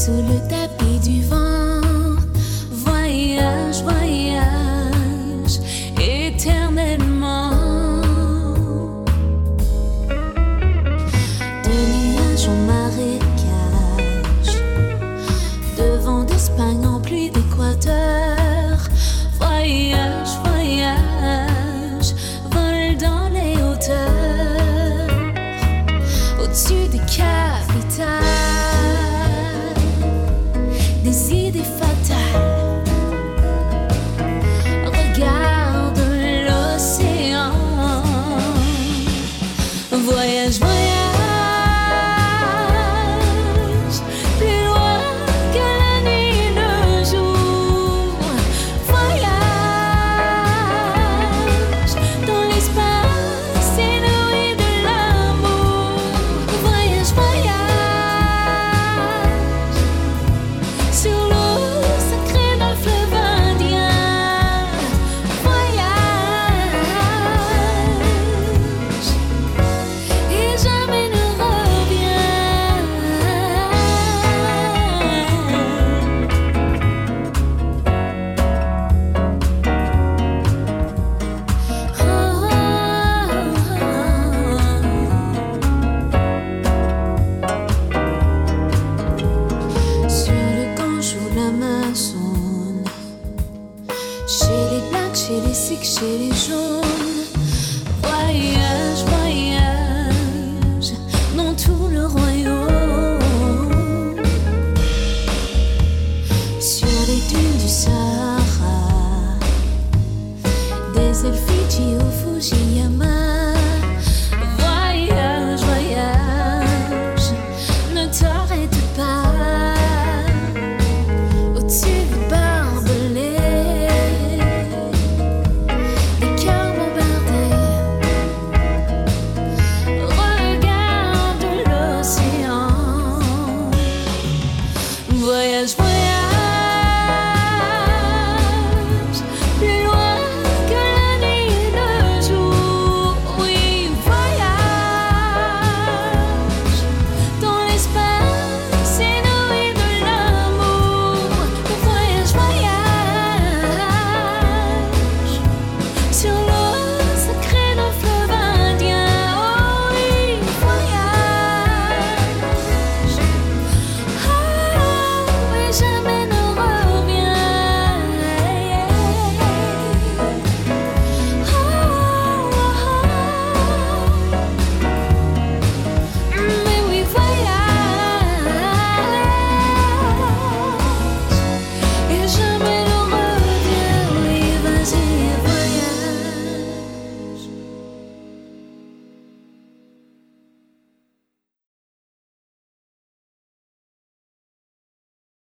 sous le tapis du vent. Voyage, voyage, éternellement. De nuages en marécage, de vent d'Espagne en pluie d'Équateur. Voyage, voyage, vol dans les hauteurs, au-dessus des capitales, des idées fatales. Regarde l'océan. Voyage, voyage, plus loin que la nuit et le jour. Voyage dans l'espace inouï de l'amour. Voyage, voyage sur l'eau sacrée d'un fleuve indien. Voyage et jamais ne reviens. Sur le Gange ou l'Amazone, chez les blacks, chez les sikhs, chez les jaunes. Voyage, voyage dans tout le royaume. Sur les dunes du Sahara, des îles Fidji au Fujiyama.